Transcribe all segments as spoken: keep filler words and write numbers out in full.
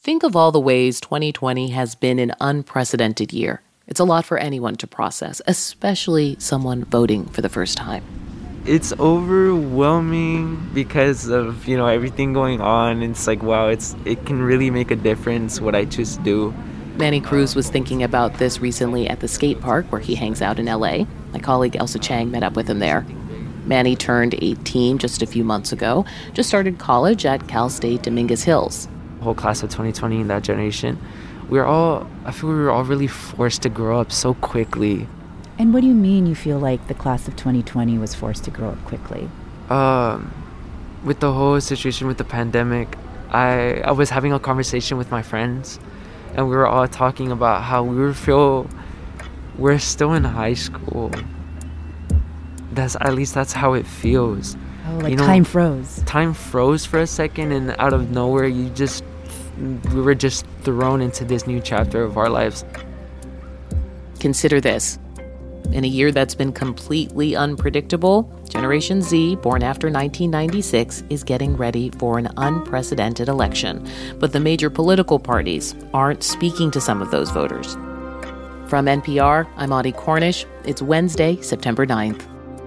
Think of all the ways twenty twenty has been an unprecedented year. It's a lot for anyone to process, especially someone voting for the first time. It's overwhelming because of, you know, everything going on. It's like, wow, it's it can really make a difference what I choose to do. Manny Cruz was thinking about this recently at the skate park where he hangs out in L A. My colleague Elsa Chang met up with him there. Manny turned eighteen just a few months ago, just started college at Cal State Dominguez Hills. The whole class of twenty twenty in that generation, we were all, I feel we were all really forced to grow up so quickly. And what do you mean you feel like the class of twenty twenty was forced to grow up quickly? Um, with the whole situation with the pandemic, I, I was having a conversation with my friends, and we were all talking about how we were feel we're still in high school. That's at least that's how it feels. Oh, like you know, time froze. Time froze for a second, and out of nowhere, you just we were just thrown into this new chapter of our lives. Consider this. In a year that's been completely unpredictable, Generation Z, born after nineteen ninety-six, is getting ready for an unprecedented election. But the major political parties aren't speaking to some of those voters. From N P R, I'm Audie Cornish. It's Wednesday, September ninth.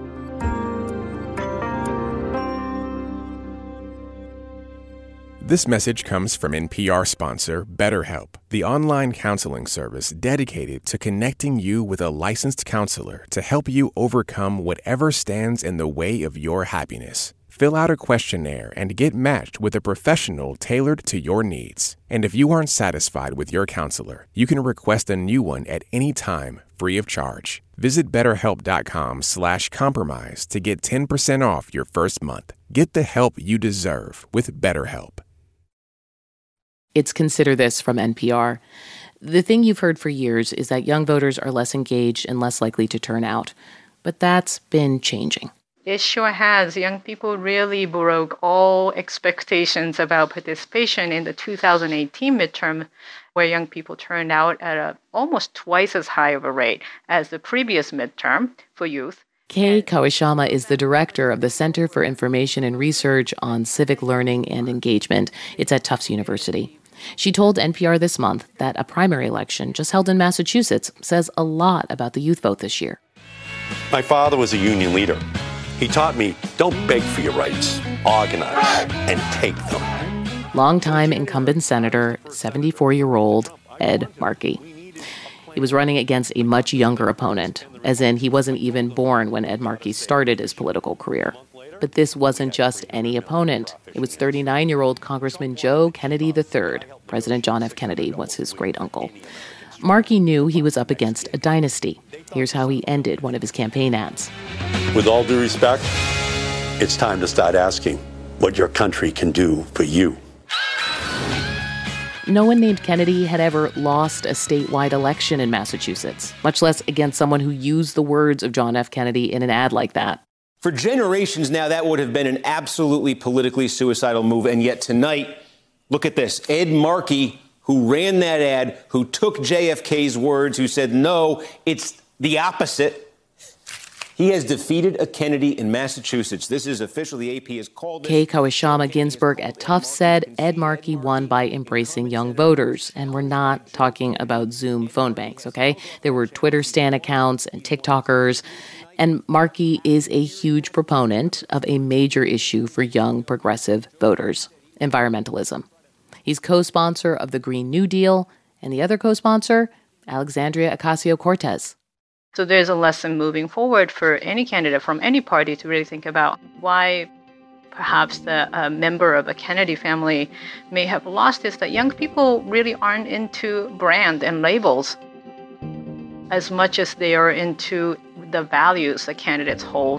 This message comes from N P R sponsor BetterHelp, the online counseling service dedicated to connecting you with a licensed counselor to help you overcome whatever stands in the way of your happiness. Fill out a questionnaire and get matched with a professional tailored to your needs. And if you aren't satisfied with your counselor, you can request a new one at any time, free of charge. Visit betterhelp.com slash compromise to get ten percent off your first month. Get the help you deserve with BetterHelp. It's Consider This from N P R. The thing you've heard for years is that young voters are less engaged and less likely to turn out. But that's been changing. It sure has. Young people really broke all expectations about participation in the two thousand eighteen midterm, where young people turned out at a almost twice as high of a rate as the previous midterm for youth. Kei Kawashima is the director of the Center for Information and Research on Civic Learning and Engagement. It's at Tufts University. She told N P R this month that a primary election just held in Massachusetts says a lot about the youth vote this year. My father was a union leader. He taught me, don't beg for your rights, organize and take them. Longtime incumbent senator, seventy-four-year-old Ed Markey. He was running against a much younger opponent, as in he wasn't even born when Ed Markey started his political career. But this wasn't just any opponent. It was thirty-nine-year-old Congressman Joe Kennedy the third. President John F. Kennedy was his great-uncle. Markey knew he was up against a dynasty. Here's how he ended one of his campaign ads. With all due respect, it's time to start asking what your country can do for you. No one named Kennedy had ever lost a statewide election in Massachusetts, much less against someone who used the words of John F. Kennedy in an ad like that. For generations now, that would have been an absolutely politically suicidal move. And yet tonight, look at this. Ed Markey, who ran that ad, who took J F K's words, who said, no, it's the opposite. He has defeated a Kennedy in Massachusetts. This is official. The A P has called it. Kei Kawashima Ginsburg at Tufts said Ed Markey won by embracing young voters. And we're not talking about Zoom phone banks, okay? There were Twitter stan accounts and TikTokers. And Markey is a huge proponent of a major issue for young progressive voters, environmentalism. He's co-sponsor of the Green New Deal, and the other co-sponsor, Alexandria Ocasio-Cortez. So there's a lesson moving forward for any candidate from any party to really think about why perhaps the uh, member of a Kennedy family may have lost is that young people really aren't into brand and labels as much as they are into the values that candidates hold.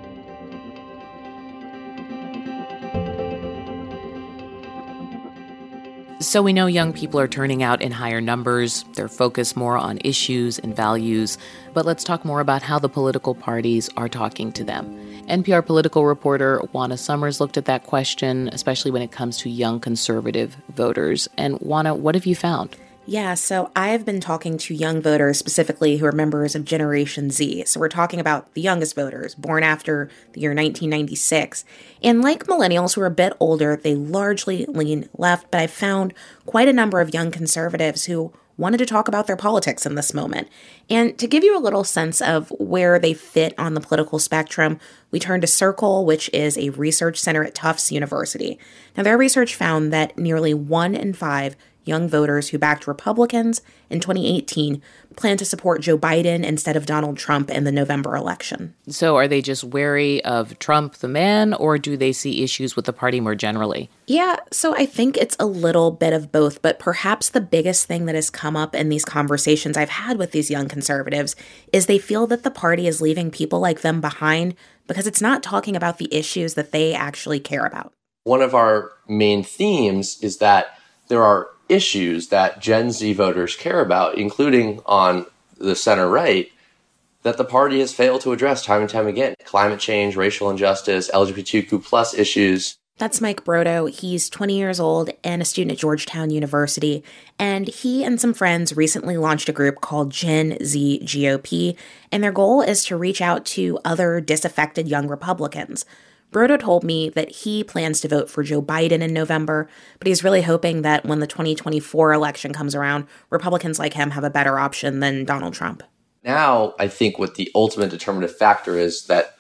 So we know young people are turning out in higher numbers. They're focused more on issues and values. But let's talk more about how the political parties are talking to them. N P R political reporter Juana Summers looked at that question, especially when it comes to young conservative voters. And Juana, what have you found? Yeah, so I've been talking to young voters specifically who are members of Generation Z. So we're talking about the youngest voters, born after the year nineteen ninety-six. And like millennials who are a bit older, they largely lean left, but I've found quite a number of young conservatives who wanted to talk about their politics in this moment. And to give you a little sense of where they fit on the political spectrum, we turn to Circle, which is a research center at Tufts University. Now, their research found that nearly one in five young voters who backed Republicans in twenty eighteen plan to support Joe Biden instead of Donald Trump in the November election. So are they just wary of Trump, the man, or do they see issues with the party more generally? Yeah, so I think it's a little bit of both, but perhaps the biggest thing that has come up in these conversations I've had with these young conservatives is they feel that the party is leaving people like them behind because it's not talking about the issues that they actually care about. One of our main themes is that there are issues that Gen Z voters care about, including on the center right, that the party has failed to address time and time again. Climate change, racial injustice, L G B T Q plus issues. That's Mike Brodo. He's twenty years old and a student at Georgetown University. And he and some friends recently launched a group called Gen Z G O P. And their goal is to reach out to other disaffected young Republicans. Brodo told me that he plans to vote for Joe Biden in November, but he's really hoping that when the twenty twenty-four election comes around, Republicans like him have a better option than Donald Trump. Now, I think what the ultimate determinative factor is that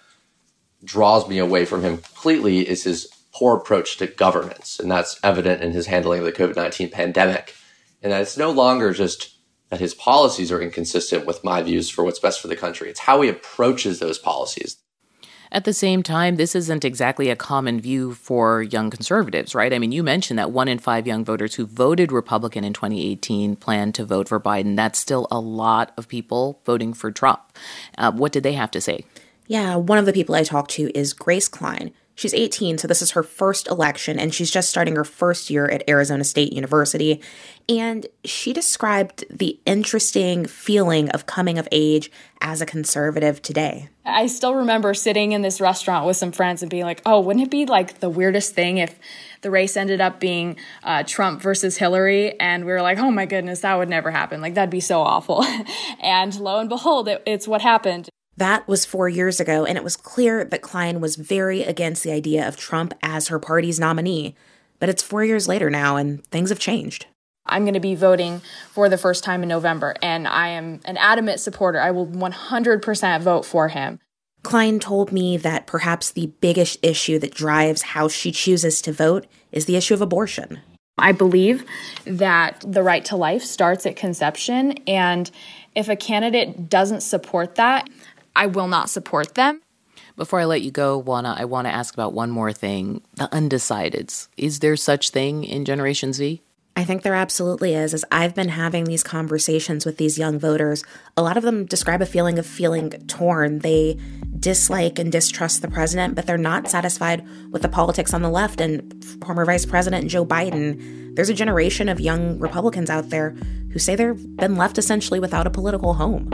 draws me away from him completely is his poor approach to governance, and that's evident in his handling of the covid nineteen pandemic. And that it's no longer just that his policies are inconsistent with my views for what's best for the country. It's how he approaches those policies. At the same time, this isn't exactly a common view for young conservatives, right? I mean, you mentioned that one in five young voters who voted Republican in twenty eighteen plan to vote for Biden. That's still a lot of people voting for Trump. Uh, what did they have to say? Yeah, one of the people I talked to is Grace Klein. She's eighteen, so this is her first election, and she's just starting her first year at Arizona State University. And she described the interesting feeling of coming of age as a conservative today. I still remember sitting in this restaurant with some friends and being like, oh, wouldn't it be like the weirdest thing if the race ended up being uh, Trump versus Hillary? And we were like, oh my goodness, that would never happen. Like, that'd be so awful. And lo and behold, it, it's what happened. That was four years ago, and it was clear that Klein was very against the idea of Trump as her party's nominee. But it's four years later now, and things have changed. I'm going to be voting for the first time in November, and I am an adamant supporter. I will one hundred percent vote for him. Klein told me that perhaps the biggest issue that drives how she chooses to vote is the issue of abortion. I believe that the right to life starts at conception, and if a candidate doesn't support that, I will not support them. Before I let you go, Juana, I want to ask about one more thing. The undecideds. Is there such thing in Generation Z? I think there absolutely is. As I've been having these conversations with these young voters, a lot of them describe a feeling of feeling torn. They dislike and distrust the president, but they're not satisfied with the politics on the left and former Vice President Joe Biden. There's a generation of young Republicans out there who say they've been left essentially without a political home.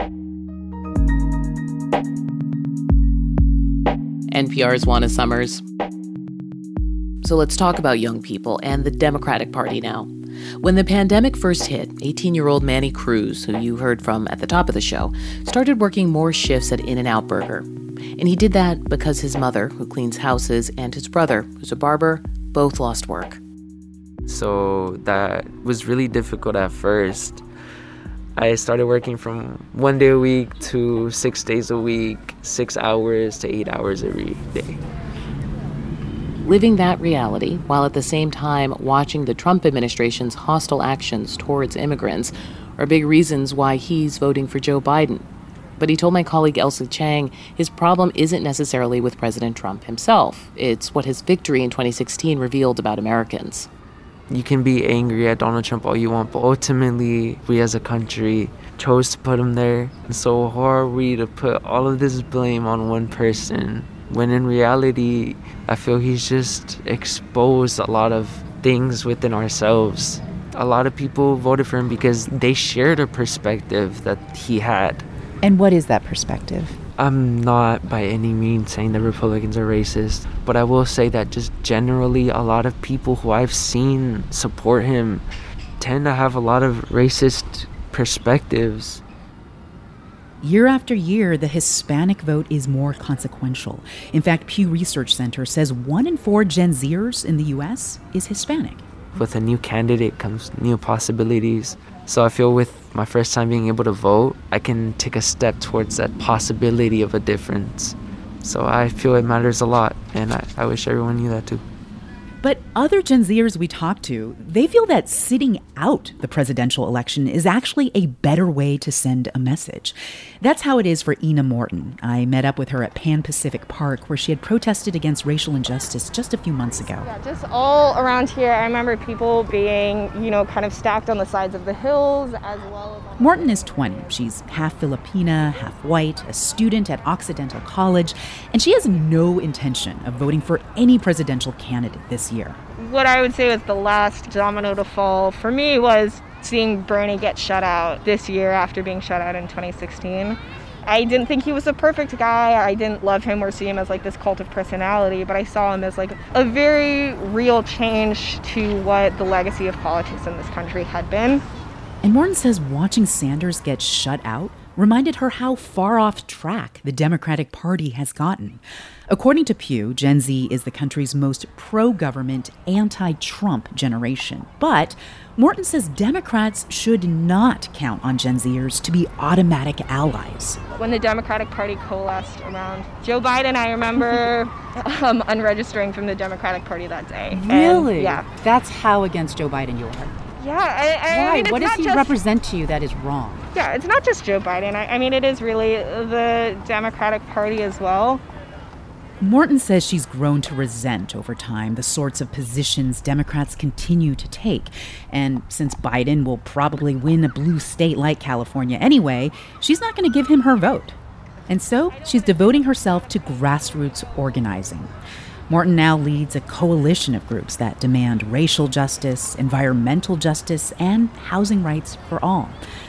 N P R's Juana Summers. So let's talk about young people and the Democratic Party now. When the pandemic first hit, eighteen-year-old Manny Cruz, who you heard from at the top of the show, started working more shifts at In-N-Out Burger. And he did that because his mother, who cleans houses, and his brother, who's a barber, both lost work. So that was really difficult at first. I started working from one day a week to six days a week, six hours to eight hours every day. Living that reality, while at the same time watching the Trump administration's hostile actions towards immigrants, are big reasons why he's voting for Joe Biden. But he told my colleague Elsa Chang his problem isn't necessarily with President Trump himself. It's what his victory in twenty sixteen revealed about Americans. You can be angry at Donald Trump all you want, but ultimately, we as a country chose to put him there. And so who are we to put all of this blame on one person? When in reality, I feel he's just exposed a lot of things within ourselves. A lot of people voted for him because they shared a perspective that he had. And what is that perspective? I'm not by any means saying that Republicans are racist, but I will say that just generally a lot of people who I've seen support him tend to have a lot of racist perspectives. Year after year, the Hispanic vote is more consequential. In fact, Pew Research Center says one in four Gen Zers in the U S is Hispanic. With a new candidate comes new possibilities. So I feel with my first time being able to vote, I can take a step towards that possibility of a difference. So I feel it matters a lot, and I, I wish everyone knew that too. But other Gen Zers we talk to, they feel that sitting out the presidential election is actually a better way to send a message. That's how it is for Ina Morton. I met up with her at Pan Pacific Park, where she had protested against racial injustice just a few months ago. Yeah, just all around here, I remember people being, you know, kind of stacked on the sides of the hills as well as... Morton is twenty. She's half Filipina, half white, a student at Occidental College, and she has no intention of voting for any presidential candidate this year. What I would say was the last domino to fall for me was seeing Bernie get shut out this year after being shut out in twenty sixteen. I didn't think he was a perfect guy. I didn't love him or see him as like this cult of personality, but I saw him as like a very real change to what the legacy of politics in this country had been. And Morton says watching Sanders get shut out reminded her how far off track the Democratic Party has gotten. According to Pew, Gen Z is the country's most pro-government, anti-Trump generation. But Morton says Democrats should not count on Gen Zers to be automatic allies. When the Democratic Party coalesced around Joe Biden, I remember um, unregistering from the Democratic Party that day. Really? And, yeah. That's how against Joe Biden you are. Yeah, I, I, Why? I mean, what does he just, represent to you that is wrong? Yeah, it's not just Joe Biden. I, I mean, it is really the Democratic Party as well. Morton says she's grown to resent over time the sorts of positions Democrats continue to take. And since Biden will probably win a blue state like California anyway, she's not going to give him her vote. And so she's devoting herself to grassroots organizing. Morton now leads a coalition of groups that demand racial justice, environmental justice, and housing rights for all.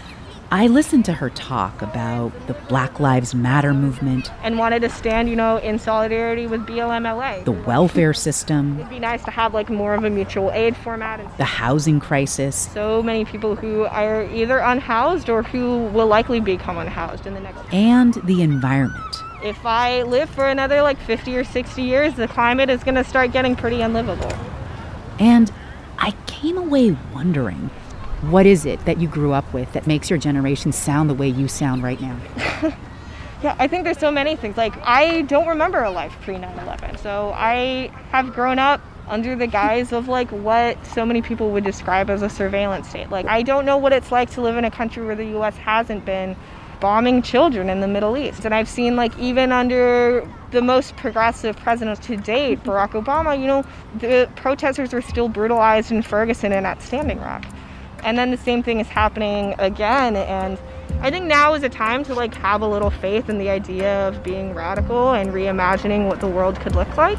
I listened to her talk about the Black Lives Matter movement. And wanted to stand, you know, in solidarity with B L M L A. The welfare system. It'd be nice to have like more of a mutual aid format. And the housing crisis. So many people who are either unhoused or who will likely become unhoused in the next... And the environment. If I live for another like fifty or sixty years, the climate is going to start getting pretty unlivable. And I came away wondering, what is it that you grew up with that makes your generation sound the way you sound right now? Yeah, I think there's so many things. Like, I don't remember a life pre nine eleven. So I have grown up under the guise of like what so many people would describe as a surveillance state. Like, I don't know what it's like to live in a country where the U S hasn't been bombing children in the Middle East. And I've seen like even under the most progressive presidents to date, Barack Obama, you know, the protesters were still brutalized in Ferguson and at Standing Rock. And then the same thing is happening again. And I think now is a time to like have a little faith in the idea of being radical and reimagining what the world could look like.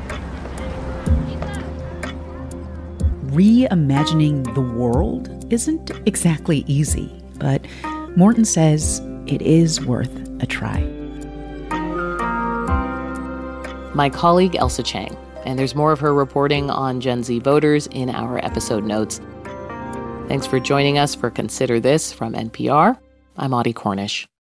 Reimagining the world isn't exactly easy, but Morton says it is worth a try. My colleague Elsa Chang, and there's more of her reporting on Gen Z voters in our episode notes. Thanks for joining us for Consider This from N P R. I'm Audie Cornish.